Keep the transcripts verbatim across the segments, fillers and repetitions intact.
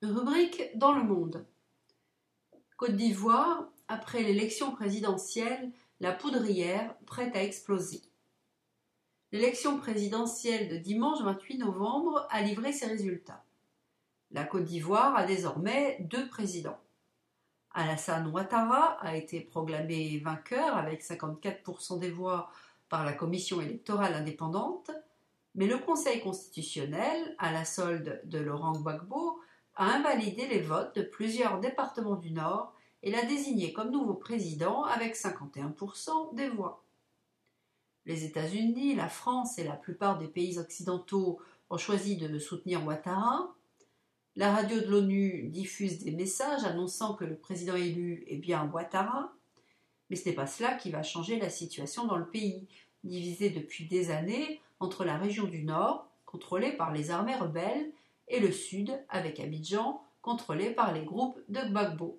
Rubrique dans le monde. Côte d'Ivoire, après l'élection présidentielle, la poudrière prête à exploser. L'élection présidentielle de dimanche vingt-huit novembre a livré ses résultats. La Côte d'Ivoire a désormais deux présidents. Alassane Ouattara a été proclamé vainqueur avec cinquante-quatre pour cent des voix par la commission électorale indépendante, mais le Conseil constitutionnel, à la solde de Laurent Gbagbo, a invalidé les votes de plusieurs départements du Nord et l'a désigné comme nouveau président avec cinquante et un pour cent des voix. Les États-Unis, la France et la plupart des pays occidentaux ont choisi de soutenir Ouattara. La radio de l'ONU diffuse des messages annonçant que le président élu est bien Ouattara, mais ce n'est pas cela qui va changer la situation dans le pays, divisé depuis des années entre la région du Nord, contrôlée par les armées rebelles, et le Sud, avec Abidjan, contrôlé par les groupes de Gbagbo.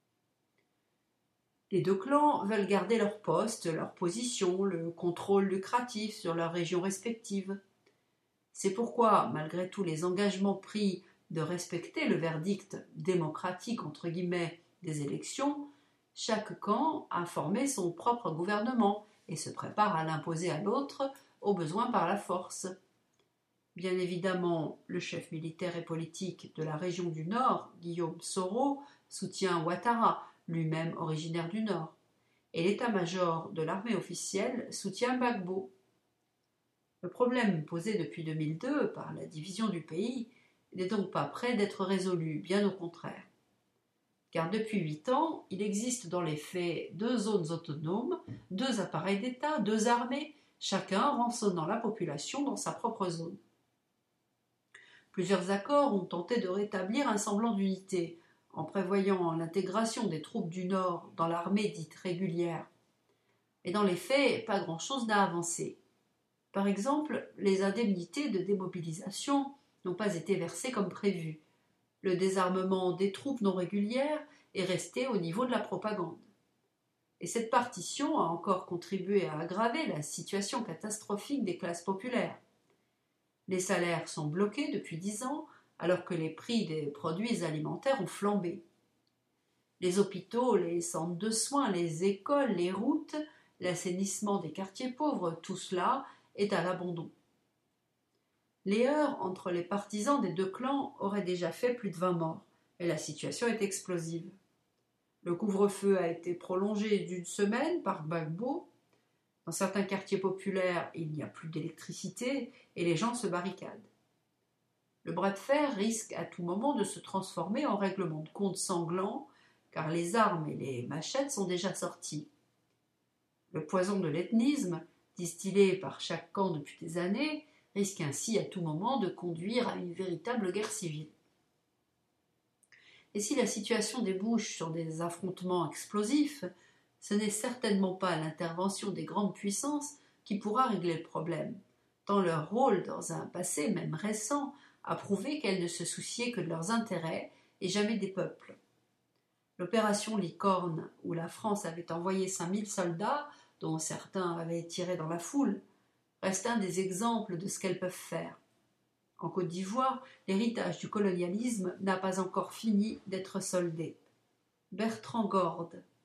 Les deux clans veulent garder leur poste, leur position, le contrôle lucratif sur leurs régions respectives. C'est pourquoi, malgré tous les engagements pris de respecter le verdict démocratique entre guillemets des élections, chaque camp a formé son propre gouvernement et se prépare à l'imposer à l'autre, au besoin par la force. Bien évidemment, le chef militaire et politique de la région du Nord, Guillaume Soro, soutient Ouattara, lui-même originaire du Nord, et l'état-major de l'armée officielle soutient Gbagbo. Le problème posé depuis deux mille deux par la division du pays n'est donc pas près d'être résolu, bien au contraire. Car depuis huit ans, il existe dans les faits deux zones autonomes, deux appareils d'État, deux armées, chacun rançonnant la population dans sa propre zone. Plusieurs accords ont tenté de rétablir un semblant d'unité, en prévoyant l'intégration des troupes du Nord dans l'armée dite régulière. Mais dans les faits, pas grand-chose n'a avancé. Par exemple, les indemnités de démobilisation n'ont pas été versées comme prévu. Le désarmement des troupes non régulières est resté au niveau de la propagande. Et cette partition a encore contribué à aggraver la situation catastrophique des classes populaires. Les salaires sont bloqués depuis dix ans, alors que les prix des produits alimentaires ont flambé. Les hôpitaux, les centres de soins, les écoles, les routes, l'assainissement des quartiers pauvres, tout cela est à l'abandon. Les heurts entre les partisans des deux clans auraient déjà fait plus de vingt morts, et la situation est explosive. Le couvre-feu a été prolongé d'une semaine par Gbagbo. Dans certains quartiers populaires, il n'y a plus d'électricité et les gens se barricadent. Le bras de fer risque à tout moment de se transformer en règlement de compte sanglant, car les armes et les machettes sont déjà sorties. Le poison de l'ethnisme, distillé par chaque camp depuis des années, risque ainsi à tout moment de conduire à une véritable guerre civile. Et si la situation débouche sur des affrontements explosifs, ce n'est certainement pas l'intervention des grandes puissances qui pourra régler le problème, tant leur rôle dans un passé même récent a prouvé qu'elles ne se souciaient que de leurs intérêts et jamais des peuples. L'opération Licorne, où la France avait envoyé cinq mille soldats, dont certains avaient tiré dans la foule, reste un des exemples de ce qu'elles peuvent faire. En Côte d'Ivoire, l'héritage du colonialisme n'a pas encore fini d'être soldé. Bertrand Gorde.